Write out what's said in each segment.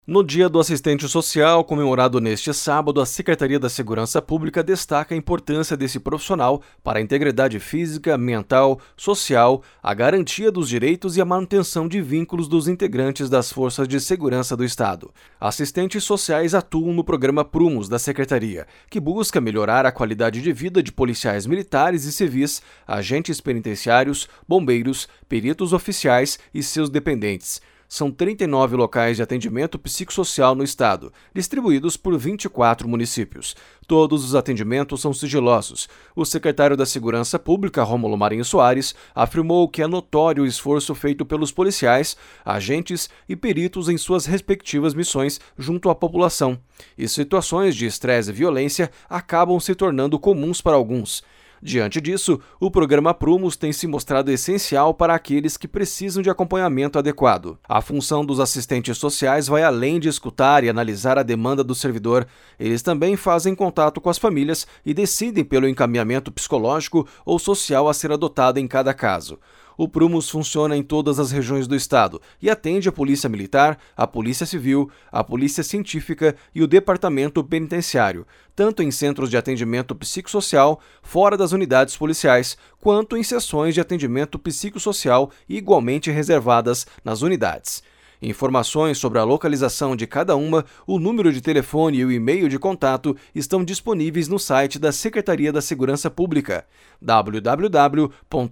No Dia do Assistente Social, comemorado neste sábado, a Secretaria da Segurança Pública destaca a importância desse profissional para a integridade física, mental, social, a garantia dos direitos e a manutenção de vínculos dos integrantes das forças de segurança do Estado. Assistentes sociais atuam no programa Prumos da Secretaria, que busca melhorar a qualidade de vida de policiais militares e civis, agentes penitenciários, bombeiros, peritos oficiais e seus dependentes. São 39 locais de atendimento psicossocial no estado, distribuídos por 24 municípios. Todos os atendimentos são sigilosos. O secretário da Segurança Pública, Rômulo Marinho Soares, afirmou que é notório o esforço feito pelos policiais, agentes e peritos em suas respectivas missões junto à população. E situações de estresse e violência acabam se tornando comuns para alguns. Diante disso, o programa Prumos tem se mostrado essencial para aqueles que precisam de acompanhamento adequado. A função dos assistentes sociais vai além de escutar e analisar a demanda do servidor. Eles também fazem contato com as famílias e decidem pelo encaminhamento psicológico ou social a ser adotado em cada caso. O Prumos funciona em todas as regiões do estado e atende a Polícia Militar, a Polícia Civil, a Polícia Científica e o Departamento Penitenciário, tanto em centros de atendimento psicossocial, fora das unidades policiais, quanto em sessões de atendimento psicossocial igualmente reservadas nas unidades. Informações sobre a localização de cada uma, o número de telefone e o e-mail de contato estão disponíveis no site da Secretaria da Segurança Pública,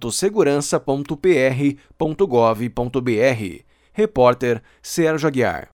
www.segurança.pr.gov.br. Repórter Sérgio Aguiar.